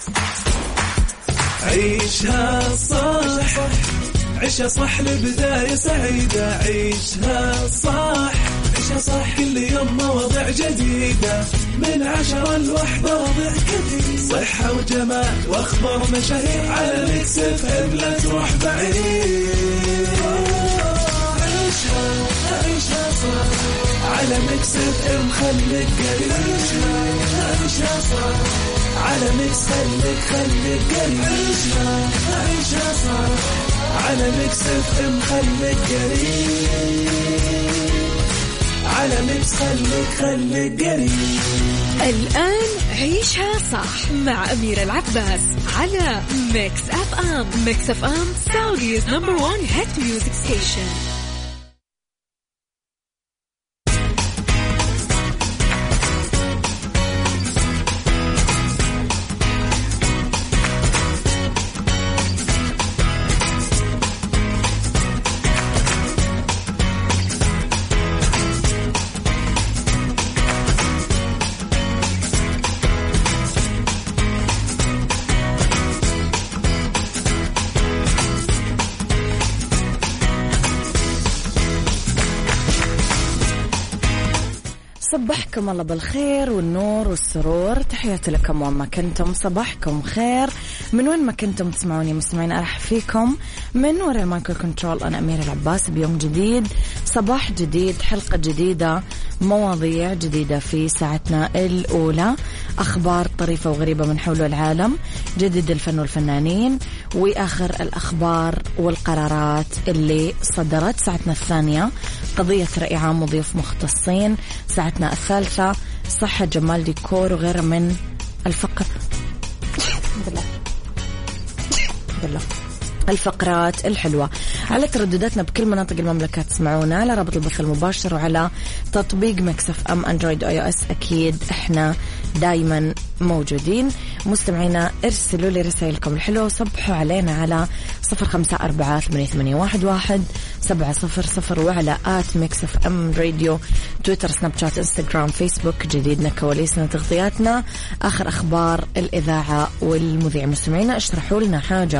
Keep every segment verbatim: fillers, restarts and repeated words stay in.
عيشها صح، عيشها صح لبداية سعيدة. عيشها صح، عيشها صح كل يوم مواضيع جديدة من عشرة لوحدة ربع كثير. صحة وجمال واخبار مشاهير على ميكس اف ام، لا تروح بعيد. عيشها عيشها صح على ميكس اف ام، خليك قريب. عيشها صح على ميكس، خليك خليك قريب. عيشها عيشها صح على ميكس اف ام، خليك قريب. على ميكس خليك خليك قريب. الآن عيشها صح مع أميرة العباس على ميكس اف ام. ميكس اف ام سعوديز نمبر وان هيت ميوزك ستيشن. صبحكم الله بالخير والنور والسرور، تحياتي لكم وين ما كنتم. صباحكم خير من وين ما كنتم تسمعوني مستمعين. أرحب فيكم من وراء المايكرو كنترول، أنا أميرة العباس بيوم جديد، صباح جديد، حلقة جديدة، مواضيع جديدة في ساعتنا الأولى، أخبار طريفة وغريبة من حول العالم، جديد الفن والفنانين، وآخر الأخبار والقرارات اللي صدرت. ساعتنا الثانية قضية رأي عام وضيوف مختصين. ساعتنا الثالثة صحة جمال ديكور وغيره من الفقر بالله بالله الفقرات الحلوة. على تردداتنا بكل مناطق المملكة تسمعونا على رابط البث المباشر وعلى تطبيق ميكس اف ام اندرويد واي او اس. اكيد احنا دايما موجودين. مستمعينا ارسلوا لي رسائلكم الحلوة وصبحوا علينا على صفر خمسة أربعة ثمانية ثمانية واحد واحد سبعة صفر صفر وعلى آت ميكس اف ام راديو، تويتر، سناب شات، انستغرام، فيسبوك. جديدنا، كواليسنا، تغطياتنا، آخر أخبار الإذاعة والمذيع. مستمعينا اشرحوا لنا حاجة،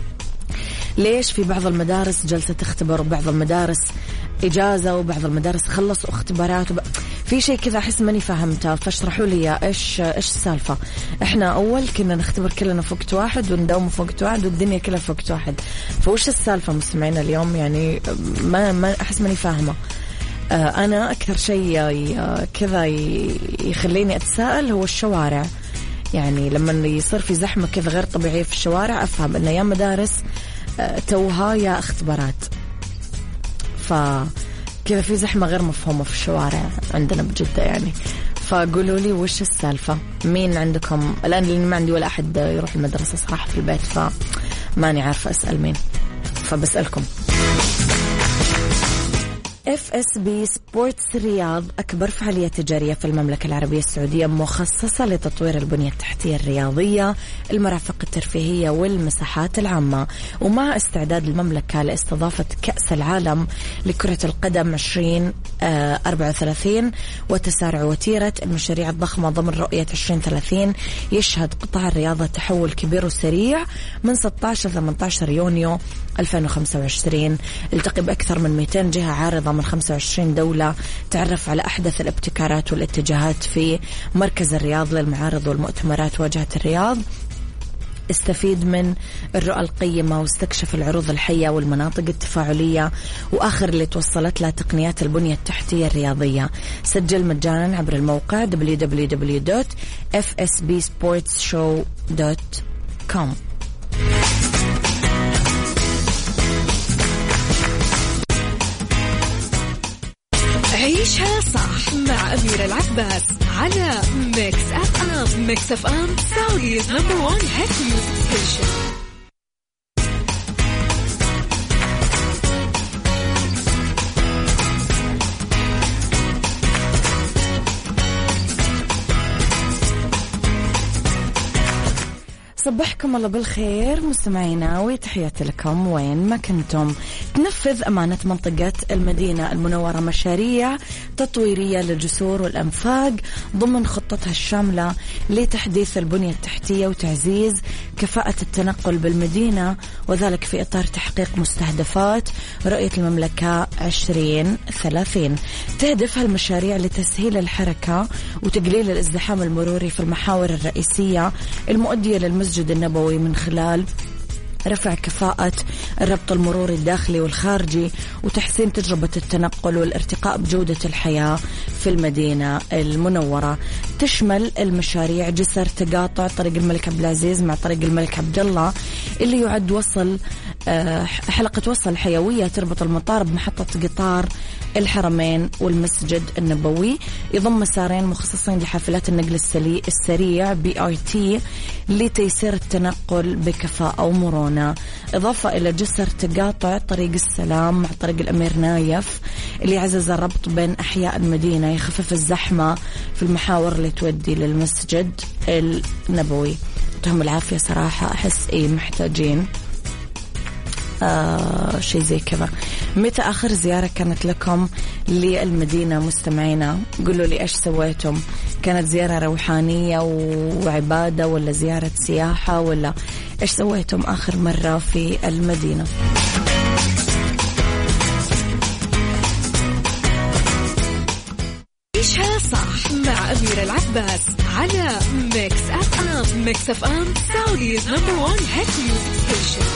ليش في بعض المدارس جلسة تختبر وبعض المدارس إجازة وبعض المدارس خلصوا اختبارات وب... في شيء كذا أحس ماني فاهمته، فاشرحوا لي إيش إيش السالفة. إحنا أول كنا نختبر كلنا في وقت واحد ونداوم في وقت واحد والدنيا كلها في وقت واحد، فوش السالفة مستمعينا اليوم؟ يعني ما, ما أحس ماني فاهمة. آه أنا أكثر شيء كذا يخليني أتساءل هو الشوارع. يعني لما يصير في زحمة كذا غير طبيعية في الشوارع أفهم إن يا مدارس توها يا اختبارات، فكذا في زحمة غير مفهومة في الشوارع عندنا بجدة يعني. فقولوا لي وش السالفة، مين عندكم الآن؟ لأني ما عندي ولا أحد يروح المدرسة صراحة في البيت، فماني عارفة أسأل مين، فبسألكم. اف اس بي سبورتس رياض أكبر فعالية تجارية في المملكة العربية السعودية مخصصة لتطوير البنية التحتية الرياضية، المرافق الترفيهية والمساحات العامة، ومع استعداد المملكة لاستضافة كأس العالم لكرة القدم عشرين أربعة وثلاثين وتسارع وتيرة المشاريع الضخمة ضمن رؤية عشرين ثلاثين. يشهد قطاع الرياضة تحول كبير وسريع من ستة عشر ثمانية عشر يونيو ألفين وخمسة وعشرين. التقي بأكثر من مئتين جهة عارضة من خمسة وعشرين دولة، تعرف على أحدث الابتكارات والاتجاهات في مركز الرياض للمعارض والمؤتمرات واجهة الرياض. استفيد من الرؤى القيمة واستكشف العروض الحية والمناطق التفاعلية وآخر اللي توصلت لها تقنيات البنية التحتية الرياضية. سجل مجانا عبر الموقع دبليو دبليو دبليو دوت إف إس بي سبورتس شو دوت كوم. عيشها صح مع أميرة العباس على ميكس اف ام. ميكس اف ام سعوديز نمبر وان هيت ميوزك ستيشن. صبحكم الله بالخير مستمعينا وتحياتي لكم وين ما كنتم. تنفذ أمانة منطقة المدينة المنورة مشاريع تطويرية للجسور والأنفاق ضمن خطتها الشاملة لتحديث البنية التحتية وتعزيز كفاءة التنقل بالمدينة، وذلك في إطار تحقيق مستهدفات رؤية المملكة عشرين ثلاثين. تهدف هالمشاريع لتسهيل الحركة وتقليل الازدحام المروري في المحاور الرئيسية المؤدية للمسجد النبوي من خلال رفع كفاءة الربط المروري الداخلي والخارجي وتحسين تجربة التنقل والارتقاء بجودة الحياة في المدينة المنورة. تشمل المشاريع جسر تقاطع طريق الملك عبد العزيز مع طريق الملك عبد الله اللي يعد وصل حلقة وصل حيوية تربط المطار بمحطة قطار الحرمين والمسجد النبوي. يضم مسارين مخصصين لحافلات النقل السريع بي آر تي لتيسير التنقل بكفاءة ومرونة، إضافة إلى جسر تقاطع طريق السلام مع طريق الأمير نايف اللي يعزز الربط بين أحياء المدينة، يخفف الزحمة في المحاور اللي تودي للمسجد النبوي. تهم العافية صراحة، أحس إيه محتاجين آه شيء زي كذا. متى آخر زيارة كانت لكم للمدينة مستمعينا؟ قولوا لي إيش سويتم، كانت زيارة روحانية وعبادة ولا زيارة سياحة ولا إيش سويتم آخر مرة في المدينة؟ عيشها صح مع أميرة العباس على ميكس أف أم. ميكس أف أم سعوديز نمبر وان هيت ميوزك ستيشن.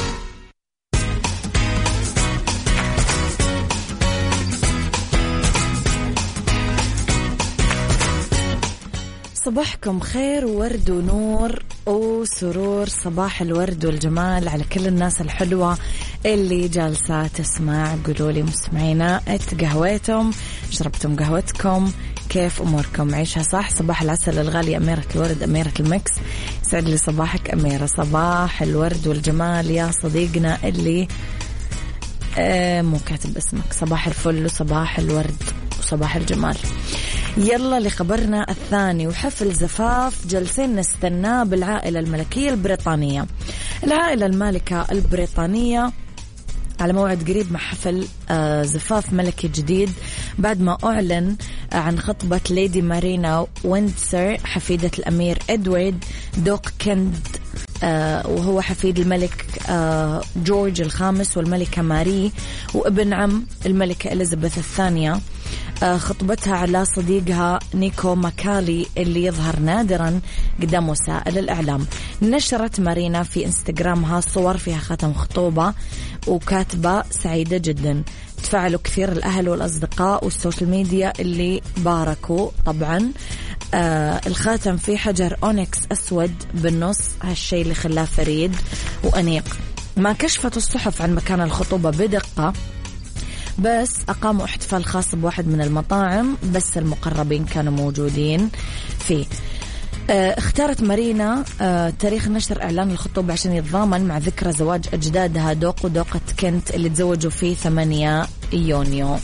صباحكم خير وورد ونور وسرور، صباح الورد والجمال على كل الناس الحلوة اللي جالسة تسمع. قولوا لي مستمعينا، اتقهويتم؟ شربتم قهوتكم؟ كيف أموركم؟ عيشها صح. صباح العسل الغالي أميرة الورد، أميرة المكس. سعد لي صباحك أميرة. صباح الورد والجمال يا صديقنا اللي آه مو كاتب اسمك. صباح الفل وصباح الورد وصباح الجمال. يلا لخبرنا الثاني، وحفل زفاف جلسين نستناه بالعائلة الملكية البريطانية. العائلة المالكة البريطانية على موعد قريب مع حفل زفاف ملكي جديد بعد ما أعلن عن خطبة ليدي مارينا ويندسر حفيدة الأمير إدوارد دوق كنت وهو حفيد الملك جورج الخامس والملكة ماري وابن عم الملكة إليزابيث الثانية. خطبتها على صديقها نيكو ماكالي اللي يظهر نادرا قدام وسائل الإعلام. نشرت مارينا في انستغرامها صور فيها ختم خطوبة وكاتبة سعيدة جدا. تفاعلوا كثير الأهل والأصدقاء والسوشيال ميديا اللي باركوا. طبعا آه الخاتم فيه حجر أونكس أسود بالنص، هالشيء اللي خلاه فريد وأنيق. ما كشفت الصحف عن مكان الخطوبة بدقة، بس أقاموا احتفال خاص بواحد من المطاعم بس المقربين كانوا موجودين فيه. اختارت مارينا تاريخ نشر إعلان الخطوبة عشان يتضامن مع ذكرى زواج أجدادها دوق ودوقة كنت اللي تزوجوا فيه ثمانية يونيو.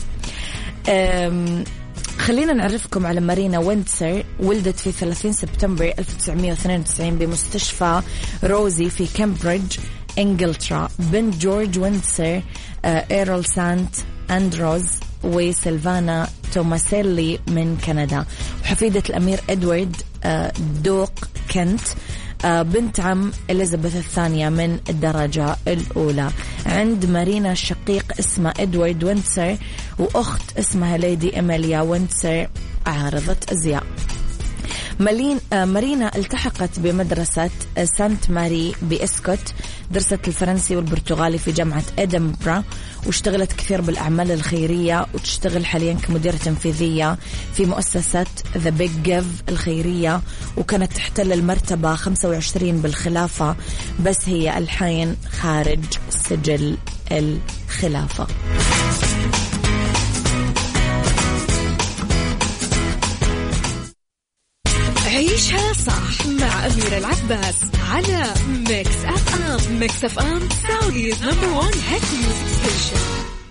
خلينا نعرفكم على مارينا ويندسر. ولدت في ثلاثين سبتمبر ألف وتسعمائة واثنين وتسعين بمستشفى روزي في كامبريدج إنجلترا، بنت جورج ويندسر، إيرل سانت أندروز وسيلفانا توماسيلي من كندا، وحفيدة الأمير إدوارد دوق كنت، بنت عم إليزابيث الثانية من الدرجة الأولى. عند مارينا شقيق اسمه إدوارد ويندسر وأخت اسمها ليدي إيميليا ويندسر عارضة أزياء. مارينا التحقت بمدرسة سانت ماري بإسكوت، درست الفرنسي والبرتغالي في جامعة إدنبرا، واشتغلت كثير بالأعمال الخيرية، وتشتغل حاليا كمديرة تنفيذية في مؤسسة The Big Give الخيرية، وكانت تحتل المرتبة خمسة وعشرين بالخلافة، بس هي الحين خارج سجل الخلافة. عيشها صح مع أميرة العباس على ميكس أف أم. ميكس أف أم سعوديز نمبر وان هيت ميوزك ستيشن.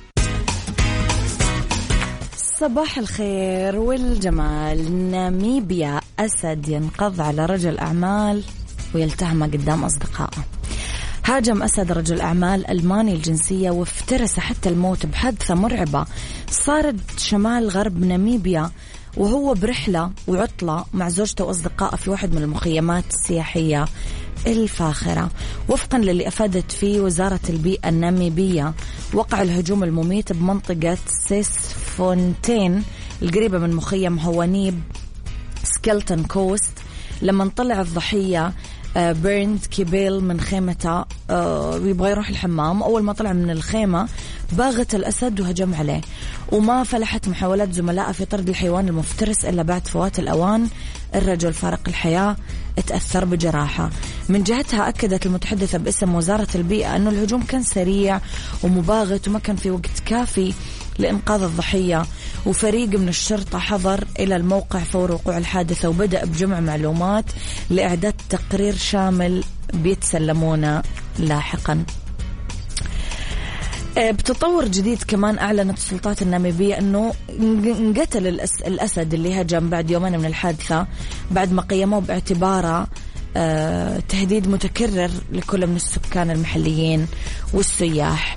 صباح الخير والجمال. ناميبيا أسد ينقض على رجل أعمال ويلتهمه قدام أصدقائه. هاجم أسد رجل أعمال ألماني الجنسية وافترس حتى الموت بحادثة مرعبة صارت شمال غرب ناميبيا وهو برحلة وعطلة مع زوجته وأصدقائه في واحد من المخيمات السياحية الفاخرة. وفقا للي أفادت فيه وزارة البيئة الناميبية، وقع الهجوم المميت بمنطقة سيسفونتين القريبة من مخيم هوانيب سكيلتون كوست لما طلع الضحية بيرند كيبيل من خيمته ويبغى يروح الحمام. أول ما طلع من الخيمة باغت الأسد وهجم عليه، وما فلحت محاولات زملائه في طرد الحيوان المفترس إلا بعد فوات الأوان. الرجل فارق الحياة اتأثر بجراحة. من جهتها أكدت المتحدثة باسم وزارة البيئة أنه الهجوم كان سريع ومباغت وما كان في وقت كافي لإنقاذ الضحية، وفريق من الشرطة حضر إلى الموقع فور وقوع الحادثة وبدأ بجمع معلومات لإعداد تقرير شامل بيتسلمونه لاحقا. بتطور جديد كمان أعلنت السلطات الناميبية أنه انقتل الأسد اللي هجم بعد يومين من الحادثة بعد ما قيموه باعتباره تهديد متكرر لكل من السكان المحليين والسياح.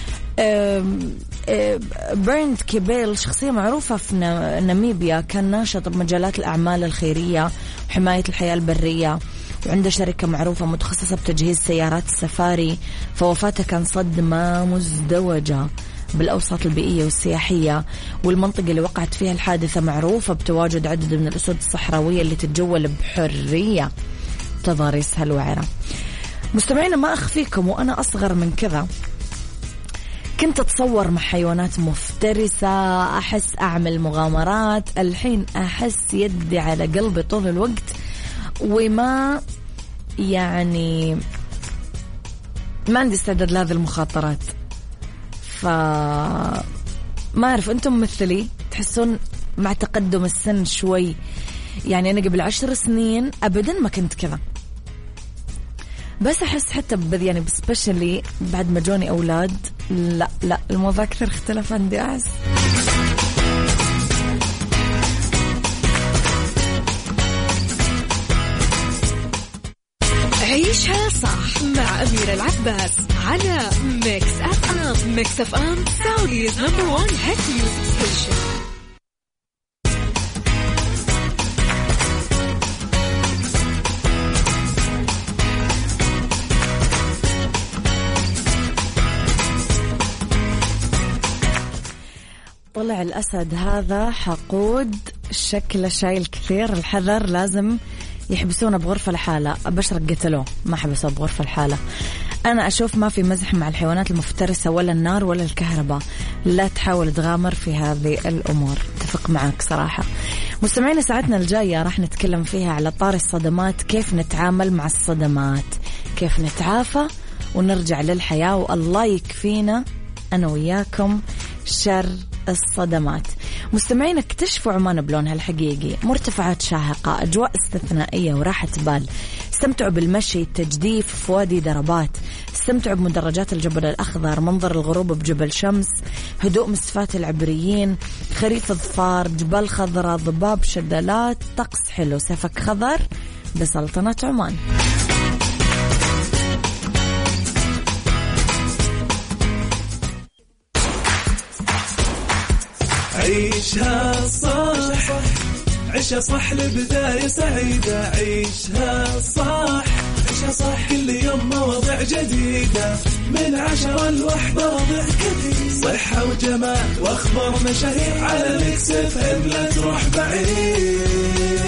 بيرند كيبيل شخصية معروفة في ناميبيا، كان ناشط بمجالات الأعمال الخيرية وحماية الحياة البرية، وعنده شركة معروفة متخصصة بتجهيز سيارات السفاري. فوفاته كان صدمة مزدوجة بالأوساط البيئية والسياحية، والمنطقة اللي وقعت فيها الحادثة معروفة بتواجد عدد من الأسود الصحراوية اللي تتجول بحرية تضاريسها الوعرة. مستمعينا، ما أخفيكم وأنا أصغر من كذا كنت أتصور مع حيوانات مفترسة، أحس أعمل مغامرات. الحين أحس يدي على قلبي طول الوقت وما يعني ما عندي استعداد لهذه المخاطرات. فما أعرف أنتم مثلي تحسون مع تقدم السن شوي، يعني أنا قبل عشر سنين أبدا ما كنت كذا، بس أحس حتى يعني بسبيشلي بعد ما جوني أولاد لا لا الموضوع كثير اختلف عندي. أحس عيشها صح مع أميرة العباس على ميكس أف أم. ميكس أف أم سعوديز نمبر وان هيت ميوزك ستيشن. طلع الأسد هذا حقود، شكله شايل كثير، الحذر، لازم يحبسونه بغرفة لحالة. أبشرك قتلوه، ما حبسوه بغرفة لحالة. أنا أشوف ما في مزح مع الحيوانات المفترسة، ولا النار ولا الكهرباء، لا تحاول تغامر في هذه الأمور. اتفق معك صراحة. مستمعين، ساعتنا الجاية راح نتكلم فيها على طار الصدمات، كيف نتعامل مع الصدمات، كيف نتعافى ونرجع للحياة، والله يكفينا أنا وياكم شر الصدمات. مستمعين، اكتشفوا عمان بلونها الحقيقي، مرتفعات شاهقة، أجواء استثنائية وراحة بال. استمتعوا بالمشي، التجديف في وادي دربات، استمتعوا بمدرجات الجبل الأخضر، منظر الغروب بجبل شمس، هدوء مسفات العبريين، خريف الظفار، جبال خضراء، ضباب، شلالات، طقس حلو، سفك خضر بسلطنة عمان. عيشها صح، عيشها صح لبداية سعيدة. عيشها صح، عيشها صح، كل يوم مواضيع جديدة، من عشرة لوحدة وضع كثير، صحة وجمال وأخبار مشاهير، على ميكس اف ام لا تروح بعيد.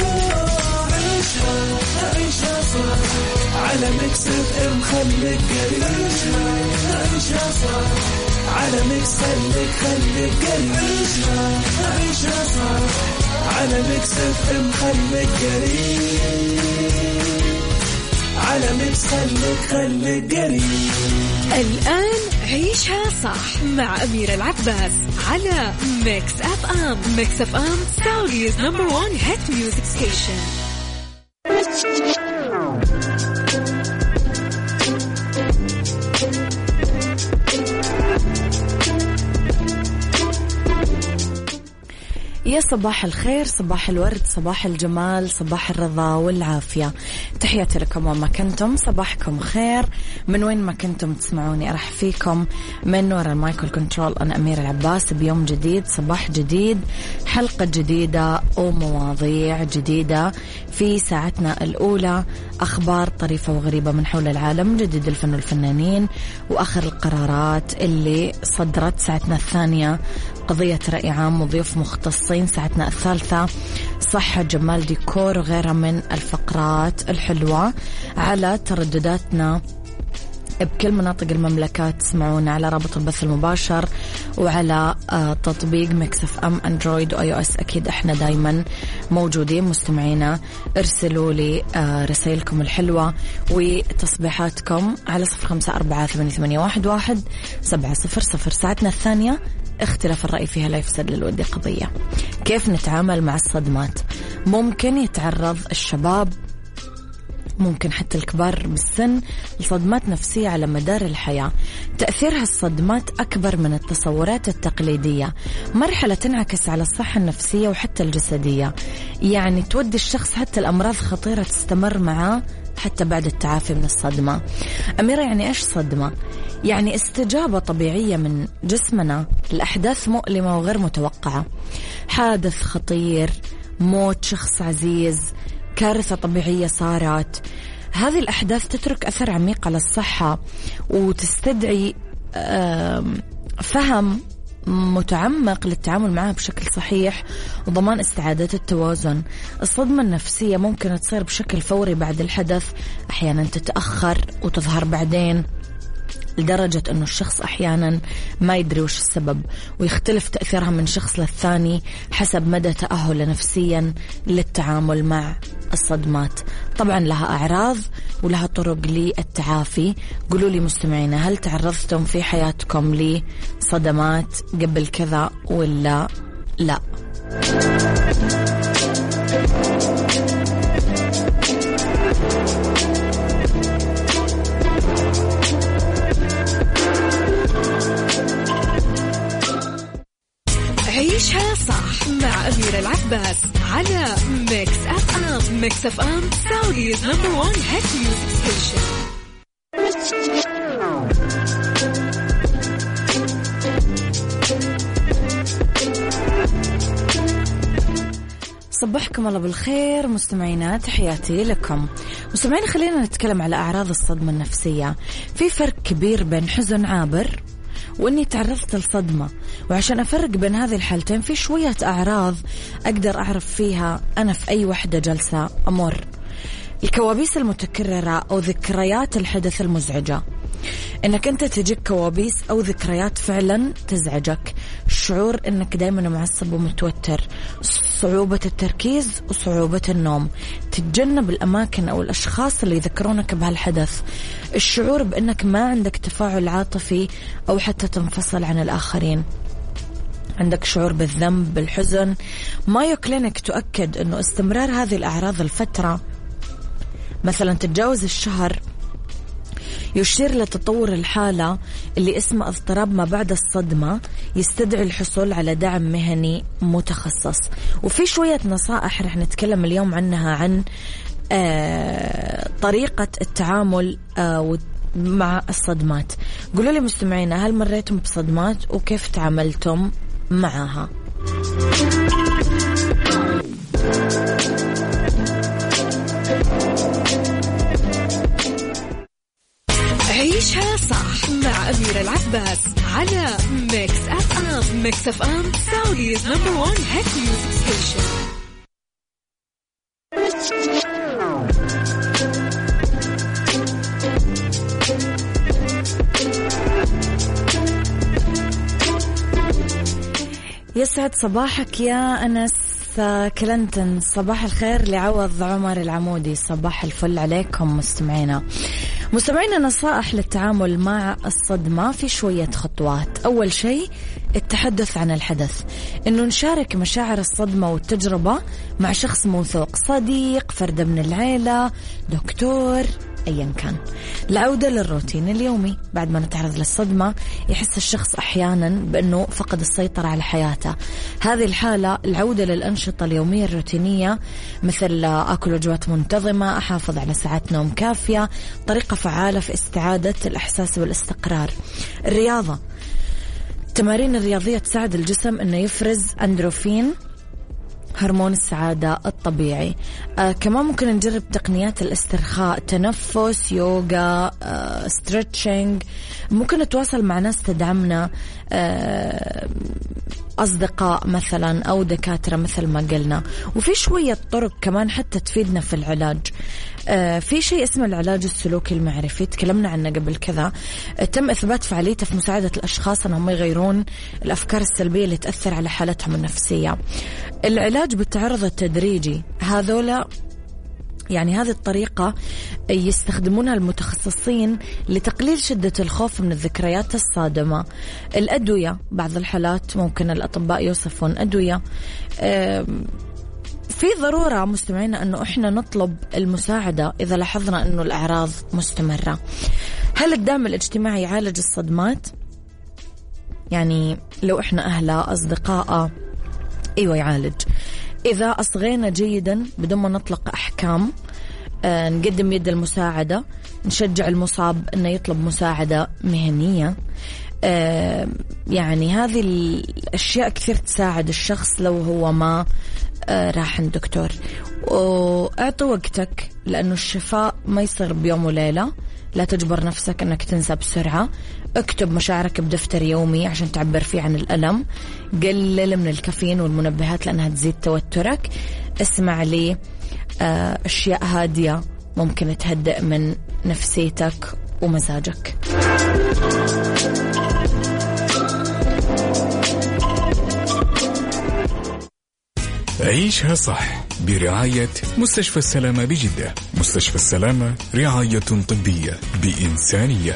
عيشها عيشها صح، على ميكس اف ام خليك قريب. عيشها صح، على ميكس خليك خليك قريب. عيشها عيشها صح، على ميكس اف ام خليك قريب. على ميكس خليك خليك قريب. الآن عيشها صح مع أميرة العباس على ميكس أف أم. ميكس أف أم سعوديز نمبر وان هيت ميوزك ستيشن. يا صباح الخير، صباح الورد، صباح الجمال، صباح الرضا والعافية. تحياتي لكم وما كنتم، صباحكم خير من وين ما كنتم تسمعوني. أرحب فيكم من وراء المايكل كنترول، أنا أميرة العباس، بيوم جديد، صباح جديد، حلقة جديدة ومواضيع جديدة في ساعتنا الأولى. أخبار طريفة وغريبة من حول العالم، جديد الفن والفنانين، وآخر القرارات اللي صدرت. ساعتنا الثانية قضية رأي عام وضيوف مختصين. ساعتنا الثالثة صحة، جمال، ديكور وغيرها من الفقرات الحلوة. على تردداتنا بكل مناطق المملكة تسمعونا على رابط البث المباشر وعلى تطبيق ميكس اف ام اندرويد واي او اس. اكيد احنا دايما موجودين مستمعينا. ارسلوا لي رسائلكم الحلوة وتصبيحاتكم على صفر خمسة أربعة ثمانية ثمانية واحد واحد سبعة صفر صفر. ساعتنا الثانية اختلاف الرأي فيها لا يفسد للود قضية. كيف نتعامل مع الصدمات؟ ممكن يتعرض الشباب، ممكن حتى الكبار بالسن، لصدمات نفسية على مدار الحياة. تأثيرها الصدمات أكبر من التصورات التقليدية. مرحلة تنعكس على الصحة النفسية وحتى الجسدية، يعني تودي الشخص حتى الأمراض خطيرة تستمر معاه حتى بعد التعافي من الصدمة. أميرة، يعني إيش صدمة؟ يعني استجابة طبيعية من جسمنا لأحداث مؤلمة وغير متوقعة. حادث خطير، موت شخص عزيز، كارثة طبيعية صارت. هذه الأحداث تترك أثر عميق على الصحة وتستدعي فهم متعمق للتعامل معها بشكل صحيح وضمان استعادة التوازن. الصدمة النفسية ممكن تصير بشكل فوري بعد الحدث، أحيانا تتأخر وتظهر بعدين، لدرجة أنه الشخص أحيانا ما يدري وش السبب، ويختلف تأثيرها من شخص للثاني حسب مدى تأهله نفسيا للتعامل مع الصدمات. طبعا لها أعراض ولها طرق للتعافي. قولوا لي مستمعينا، هل تعرضتم في حياتكم لصدمات قبل كذا ولا لا؟ عيشها صح مع أميرة العباس على ميكس أف أم. ميكس أف أم سعوديز نمبر وان هيت ميوزك ستيشن. صبحكم الله بالخير مستمعينا، تحياتي لكم. مستمعين، خلينا نتكلم على أعراض الصدمة النفسية. في فرق كبير بين حزن عابر وإني تعرضت لصدمة، وعشان أفرق بين هذه الحالتين في شوية أعراض أقدر أعرف فيها أنا في أي وحدة جلسة أمر. الكوابيس المتكررة أو ذكريات الحدث المزعجة، إنك أنت تجيك كوابيس أو ذكريات فعلا تزعجك. الشعور إنك دايما معصب ومتوتر، صعوبة التركيز وصعوبة النوم، تتجنب الأماكن أو الأشخاص اللي يذكرونك بهالحدث، الشعور بأنك ما عندك تفاعل عاطفي أو حتى تنفصل عن الآخرين، عندك شعور بالذنب بالحزن. مايو كلينيك تؤكد أنه استمرار هذه الأعراض الفترة، مثلا تتجاوز الشهر، يشير لتطور الحالة اللي اسمه اضطراب ما بعد الصدمة، يستدعي الحصول على دعم مهني متخصص. وفي شوية نصائح رح نتكلم اليوم عنها، عن آه طريقة التعامل آه مع الصدمات. قولوا لي مستمعينا، هل مريتم بصدمات وكيف تعاملتم معها؟ عيشها صح مع أميرة العباس على ميكس أف أم. ميكس أف أم سعوديز نمبر وان هيت ميوزك ستيشن. يسعد صباحك يا أنس كلنتن. صباح الخير لعوض عمر العمودي. صباح الفل عليكم مستمعينا. مستمعينا، نصائح للتعامل مع الصدمة في شوية خطوات. أول شيء التحدث عن الحدث، إنه نشارك مشاعر الصدمة والتجربة مع شخص موثوق، صديق، فرد من العيلة، دكتور، أيا كان. العودة للروتين اليومي بعد ما نتعرض للصدمة، يحس الشخص أحيانا بأنه فقد السيطرة على حياته. هذه الحالة العودة للأنشطة اليومية الروتينية مثل أكل وجبات منتظمة، أحافظ على ساعات نوم كافية، طريقة فعالة في استعادة الإحساس بالاستقرار. الرياضة، التمارين الرياضية تساعد الجسم أنه يفرز أندروفين هرمون السعادة الطبيعي. آه كمان ممكن نجرب تقنيات الاسترخاء، تنفس، يوغا، آه ستريتشنج. ممكن نتواصل مع ناس تدعمنا، آه أصدقاء مثلا أو دكاترة مثل ما قلنا. وفي شوية طرق كمان حتى تفيدنا في العلاج. آه في شيء اسمه العلاج السلوكي المعرفي، تكلمنا عنه قبل كذا. آه تم إثبات فعاليته في مساعدة الأشخاص أنهم يغيرون الأفكار السلبية اللي تأثر على حالتهم النفسية. العلاج بالتعرض التدريجي، هذولا يعني هذه الطريقة يستخدمونها المتخصصين لتقليل شدة الخوف من الذكريات الصادمة. الأدوية، بعض الحالات ممكن الأطباء يوصفون أدوية. في ضرورة مستمعينا أنه إحنا نطلب المساعدة إذا لاحظنا أنه الأعراض مستمرة. هل الدعم الاجتماعي يعالج الصدمات؟ يعني لو إحنا أهلا أصدقاء، أيوة يعالج. إذا أصغينا جيدا بدون ما نطلق أحكام، آه نقدم يد المساعدة، نشجع المصاب أنه يطلب مساعدة مهنية. آه يعني هذه الأشياء كثير تساعد الشخص لو هو ما آه راح عند دكتور. وأعطي وقتك، لأنه الشفاء ما يصير بيوم وليلة. لا تجبر نفسك أنك تنسى بسرعة. اكتب مشاعرك بدفتر يومي عشان تعبر فيه عن الألم. قلل من الكافيين والمنبهات لأنها تزيد توترك. اسمع لي آه أشياء هادية ممكن تهدئ من نفسيتك ومزاجك. عيشها صح برعاية مستشفى السلامة بجدة. مستشفى السلامة، رعاية طبية بإنسانية.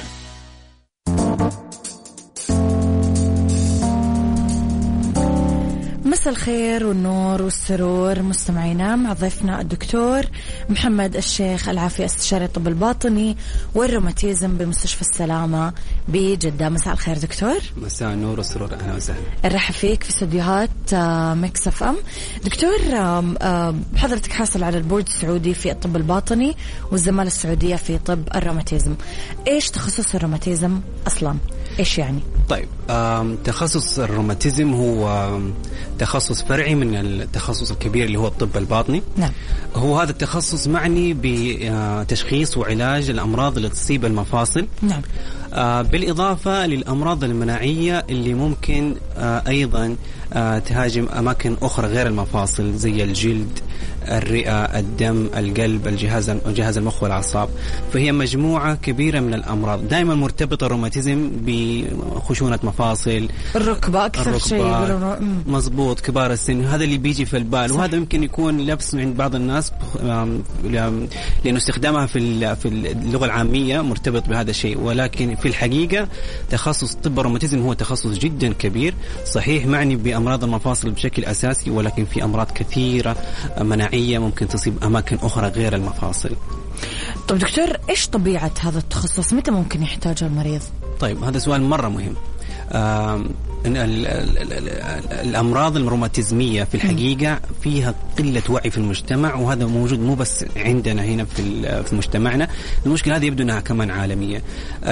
مساء الخير والنور والسرور مستمعينا، مع ضيفنا الدكتور محمد الشيخ العافية، استشاري الطب الباطني والروماتيزم بمستشفى السلامة بجدة. مساء الخير دكتور. مساء النور والسرور، أهلا وسهلا. نرحب فيك في استديوهات ميكس اف ام. دكتور، حضرتك حاصل على البورد السعودي في الطب الباطني والزمالة السعودية في طب الروماتيزم. ايش تخصص الروماتيزم اصلا؟ ايش يعني؟ طيب، تخصص الروماتيزم هو تخصص فرعي من التخصص الكبير اللي هو الطب الباطني. نعم. هو هذا التخصص معني بتشخيص وعلاج الأمراض اللي تصيب المفاصل. نعم. بالإضافة للأمراض المناعية اللي ممكن أيضا تهاجم أماكن أخرى غير المفاصل زي الجلد، الرئة، الدم، القلب، الجهاز جهاز المخ والأعصاب. فهي مجموعة كبيرة من الأمراض دائما مرتبطة الروماتيزم بخشونة مفاصل، الركبة أكثر شيء. مزبوط، كبار السن، هذا اللي بيجي في البال. وهذا ممكن يكون لبس عند بعض الناس لأنه استخدامها في في اللغة العامية مرتبط بهذا الشيء، ولكن في الحقيقة تخصص طب الروماتيزم هو تخصص جدا كبير. صحيح معني بأمراض المفاصل بشكل أساسي، ولكن في أمراض كثيرة مناعية ممكن تصيب أماكن أخرى غير المفاصل. طب دكتور، إيش طبيعة هذا التخصص؟ متى ممكن يحتاجه المريض؟ طيب، هذا سؤال مرة مهم. إن الأمراض الروماتيزمية في الحقيقة فيها قلة وعي في المجتمع، وهذا موجود مو بس عندنا هنا في في مجتمعنا. المشكلة هذه يبدو أنها كمان عالمية.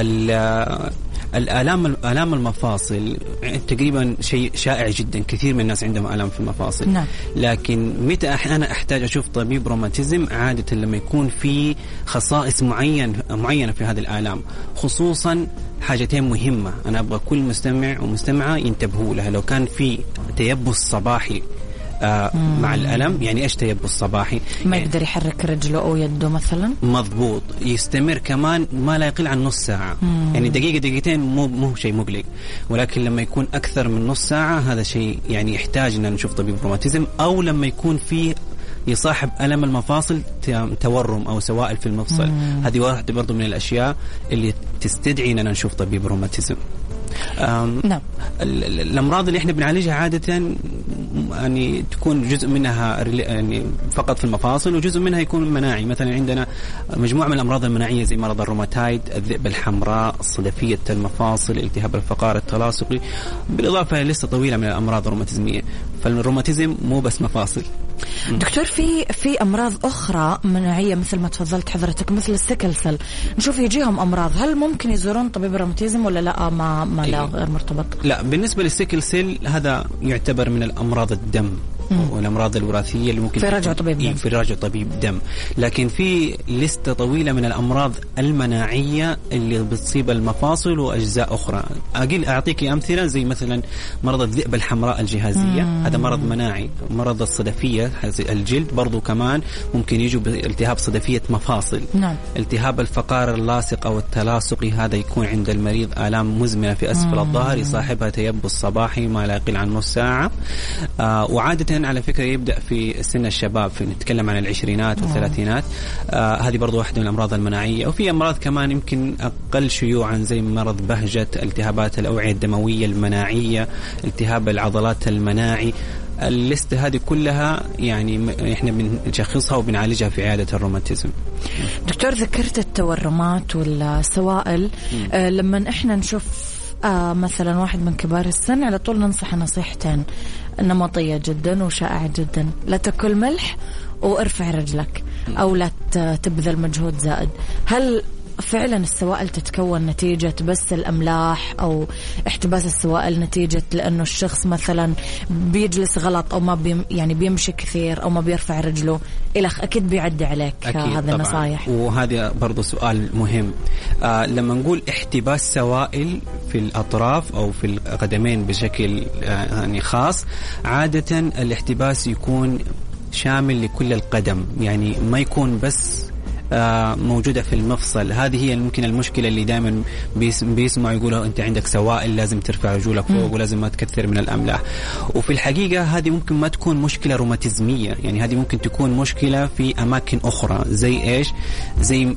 الآلام آلام المفاصل تقريبا شيء شائع جدا، كثير من الناس عندهم آلام في المفاصل. نعم. لكن متى أنا أحتاج أشوف طبيب روماتيزم؟ عادة لما يكون في خصائص معين معينة في هذه الآلام، خصوصا حاجتين مهمة أنا أبغى كل مستمع ومستمعة ينتبهوا لها. لو كان في تيبس صباحي آه مع الألم، يعني إيش تيبس صباحي؟ ما يعني يقدر يحرك رجله أو يده مثلا. مضبوط، يستمر كمان ما لا يقل عن نص ساعة. مم. يعني دقيقة دقيقتين مو مو شيء مقلق، ولكن لما يكون أكثر من نص ساعة هذا شيء يعني يحتاج أن نشوف طبيب روماتيزم. أو لما يكون في يصاحب ألم المفاصل تورم أو سوائل في المفصل، هذه واحدة برضو من الأشياء اللي تستدعي أن نشوف طبيب روماتيزم. نعم. الأمراض اللي احنا بنعالجها عادة يعني تكون جزء منها يعني فقط في المفاصل وجزء منها يكون مناعي. مثلا عندنا مجموعة من الأمراض المناعية زي مرض الروماتايد، الذئبة الحمراء، صدفية المفاصل، التهاب الفقار التلاصقي، بالإضافة لسه طويلة من الأمراض الروماتيزمية. فالروماتيزم مو بس مفاصل. دكتور في في أمراض أخرى مناعية مثل ما تفضلت حضرتك مثل السكل سل، نشوف يجيهم أمراض، هل ممكن يزورون طبيب الروماتيزم ولا لا؟ ما ما لا غير مرتبط. لا، بالنسبة للسكل سل هذا يعتبر من الأمراض الدم والأمراض الوراثية اللي ممكن في رجع طبيب دم. في رجع طبيب دم. لكن في لستة طويلة من الأمراض المناعية اللي بتصيب المفاصل وأجزاء أخرى. أقول أعطيك أمثلة زي مثلا مرض الذئبة الحمراء الجهازية، مم. هذا مرض مناعي. مرض الصدفية الجلد برضو كمان ممكن يجوا بالتهاب صدفية مفاصل. نعم. التهاب الفقار اللاصق أو التلاصقي هذا يكون عند المريض آلام مزمنة في أسفل مم. الظهر، يصاحبها تيبس صباحي ما لا يقل عن نص ساعة. آه وعادة على فكرة يبدأ في سن الشباب، في نتكلم عن العشرينات والثلاثينات. آه هذه برضو واحدة من الأمراض المناعية. وفي أمراض كمان يمكن أقل شيوعا زي مرض بهجة، التهابات الأوعية الدموية المناعية، التهاب العضلات المناعي. الليستة هذه كلها يعني إحنا بنشخصها وبنعالجها في عيادة الروماتيزم. دكتور ذكرت التورمات والسوائل، آه لما إحنا نشوف آه مثلا واحد من كبار السن على طول ننصح نصيحتين نمطية جدا وشائعة جدا: لا تأكل ملح وارفع رجلك، أو لا تبذل مجهود زائد. هل فعلا السوائل تتكون نتيجة بس الأملاح أو احتباس السوائل نتيجة لأنه الشخص مثلا بيجلس غلط أو ما بيم يعني بيمشي كثير أو ما بيرفع رجله إلخ؟ أكيد بيعدي عليك هذه النصائح. وهذا برضو سؤال مهم. آه لما نقول احتباس سوائل في الأطراف أو في القدمين بشكل آه يعني خاص، عادة الاحتباس يكون شامل لكل القدم، يعني ما يكون بس آه موجودة في المفصل. هذه هي ممكن المشكلة اللي دائما بيسمعوا يقولوا أنت عندك سوائل لازم ترفع رجولك فوق ولازم ما تكثر من الأملاح. وفي الحقيقة هذه ممكن ما تكون مشكلة روماتيزمية، يعني هذه ممكن تكون مشكلة في أماكن أخرى زي إيش؟ زي